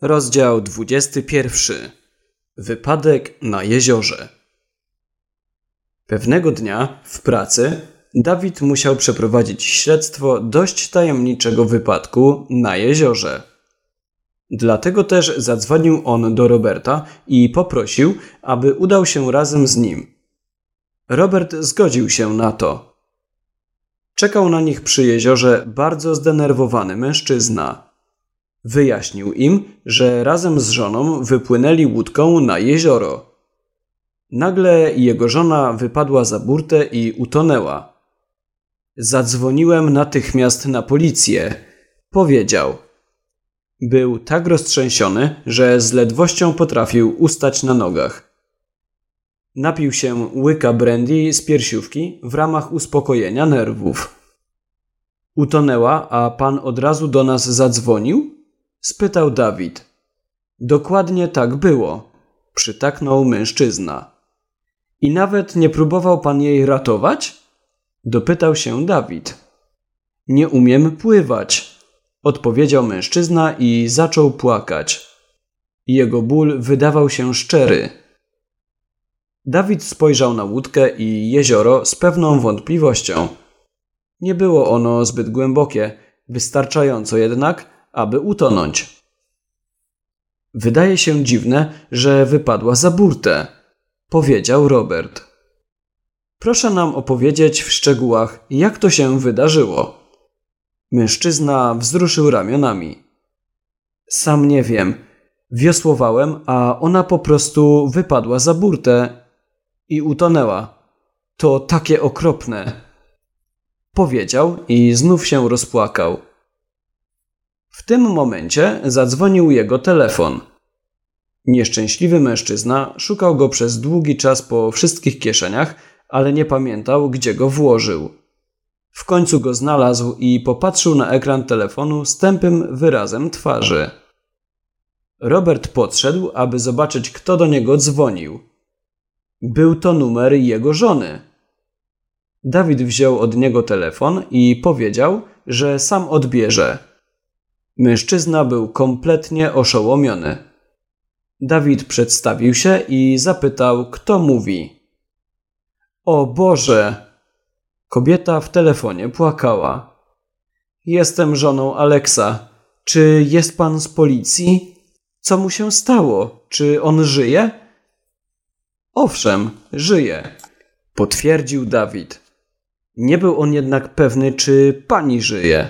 Rozdział 21. Wypadek na jeziorze. Pewnego dnia w pracy Dawid musiał przeprowadzić śledztwo dość tajemniczego wypadku na jeziorze. Dlatego też zadzwonił on do Roberta i poprosił, aby udał się razem z nim. Robert zgodził się na to. Czekał na nich przy jeziorze bardzo zdenerwowany mężczyzna. Wyjaśnił im, że razem z żoną wypłynęli łódką na jezioro. Nagle jego żona wypadła za burtę i utonęła. Zadzwoniłem natychmiast na policję, powiedział. Był tak roztrzęsiony, że z ledwością potrafił ustać na nogach. Napił się łyka brandy z piersiówki w ramach uspokojenia nerwów. Utonęła, a pan od razu do nas zadzwonił? Spytał Dawid. Dokładnie tak było, przytaknął mężczyzna. I nawet nie próbował pan jej ratować? Dopytał się Dawid. Nie umiem pływać, odpowiedział mężczyzna i zaczął płakać. Jego ból wydawał się szczery. Dawid spojrzał na łódkę i jezioro z pewną wątpliwością. Nie było ono zbyt głębokie, wystarczająco jednak, aby utonąć. Wydaje się dziwne, że wypadła za burtę, powiedział Robert. Proszę nam opowiedzieć w szczegółach, jak to się wydarzyło. Mężczyzna wzruszył ramionami. Sam nie wiem. Wiosłowałem, a ona po prostu wypadła za burtę i utonęła. To takie okropne. Powiedział i znów się rozpłakał. W tym momencie zadzwonił jego telefon. Nieszczęśliwy mężczyzna szukał go przez długi czas po wszystkich kieszeniach, ale nie pamiętał, gdzie go włożył. W końcu go znalazł i popatrzył na ekran telefonu z tępym wyrazem twarzy. Robert podszedł, aby zobaczyć, kto do niego dzwonił. Był to numer jego żony. Dawid wziął od niego telefon i powiedział, że sam odbierze. Mężczyzna był kompletnie oszołomiony. Dawid przedstawił się i zapytał, kto mówi. O Boże! Kobieta w telefonie płakała. Jestem żoną Aleksa. Czy jest pan z policji? Co mu się stało? Czy on żyje? Owszem, żyje, potwierdził Dawid. Nie był on jednak pewny, czy pani żyje.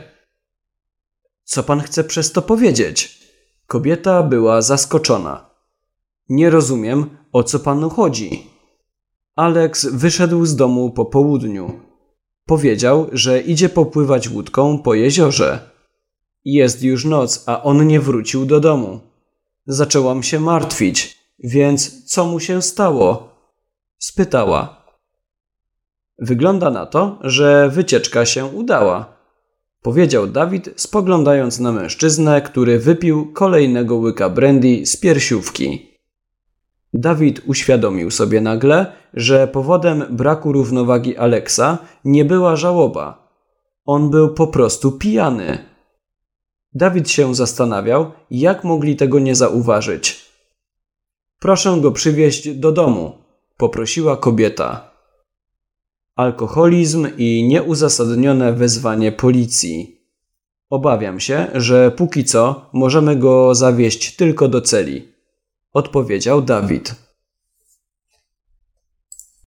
Co pan chce przez to powiedzieć? Kobieta była zaskoczona. Nie rozumiem, o co panu chodzi. Aleks wyszedł z domu po południu. Powiedział, że idzie popływać łódką po jeziorze. Jest już noc, a on nie wrócił do domu. Zaczęłam się martwić, więc co mu się stało? Spytała. Wygląda na to, że wycieczka się udała, powiedział Dawid, spoglądając na mężczyznę, który wypił kolejnego łyka brandy z piersiówki. Dawid uświadomił sobie nagle, że powodem braku równowagi Aleksa nie była żałoba. On był po prostu pijany. Dawid się zastanawiał, jak mogli tego nie zauważyć. Proszę go przywieźć do domu, poprosiła kobieta. Alkoholizm i nieuzasadnione wezwanie policji. Obawiam się, że póki co możemy go zawieźć tylko do celi, odpowiedział Dawid.